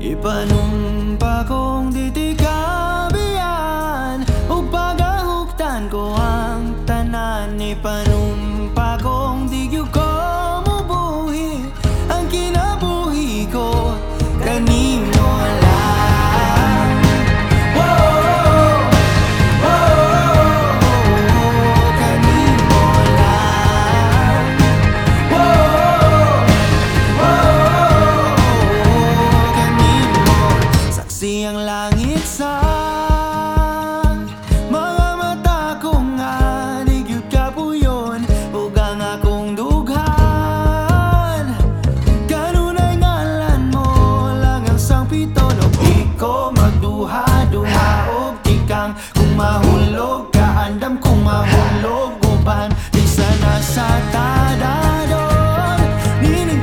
Ipanumpa kong ditikabiyan ug pagahugtan ko ang tanan. Ipanumpa kong di gyud ko mubuhi ang kinabuhi ko kanimo lang. Whoa, whoa, kanimo lang. Whoa, saksi ang langit sa mga mata ko nga di gyud kapuyon ug ang akong dughan. Kanunay ngalan mo lang ang sangpiton ug di ko magduha-duha og tikang kung mahulog ka andam kung mahulog uban di sana sa tadadon nining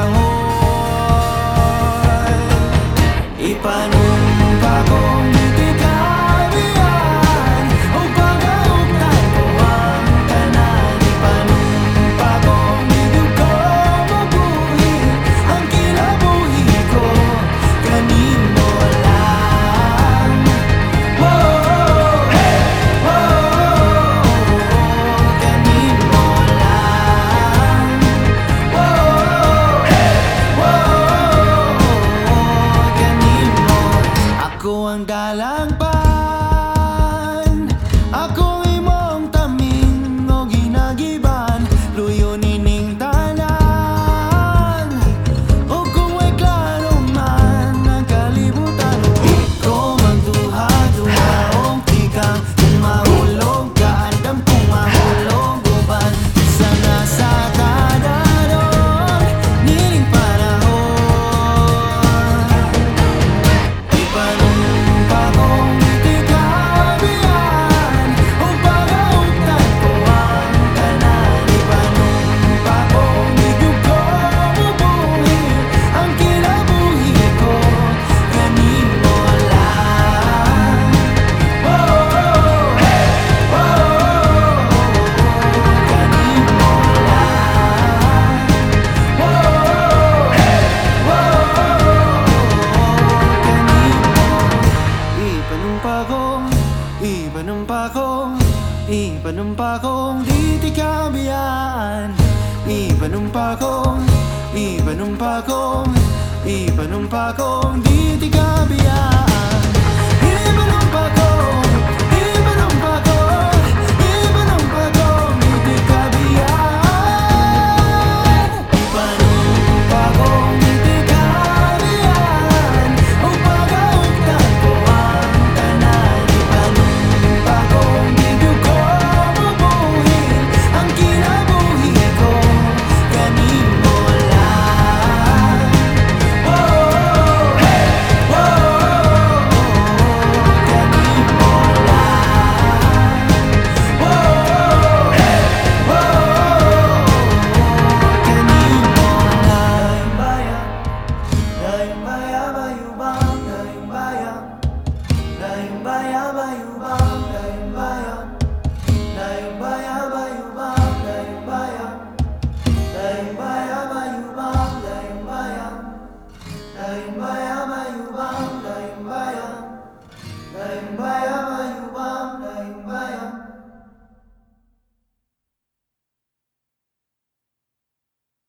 panahon. Ipanumpa kong ditikabiyan ug pagahugtan ko ang tanan. Ipanumpa kong di gyud ko mabuhi ang kinabuhi ko kanimo lang. Whoa, whoa, kanimo lang. Whoa, kanimo. Ako ang dalangpan, ako imong taming o ginagiban, luyo nining tanan. O kung may klaro man ang kalibutan, di ko magduha-duha og tikang kung mahulog ka andam kung mahulog uban sana sa tadadon nining panahon. Ipanumpa kong ditikabiyan ug pagahugtan ko ang tanan. Ipanumpa kong di gyud ko mubuhi ang kinabuhi ko kanimo lang. Whoa, kanimo lang. Ipanumpa kong ditikabiyan. Ipanumpa kong ditikabiyan. Ipanumpa kong ditikabiyan. Ipanumpa kong ditikabiyan ug pagahugtan ko ang tanan. Ipanumpa kong di gyud ko mabuhi ang kinabuhi ko kanimo lang. Whoa, kanimo lang. Kanimo lang. Dayong bayan, bayubang, dayong bayan. Dayong bayan, bayubang, dayong bayan. Dayong bayan, bayubang, dayong bayan. Dayong bayan, bayubang, dayong bayan. Dayong bayan.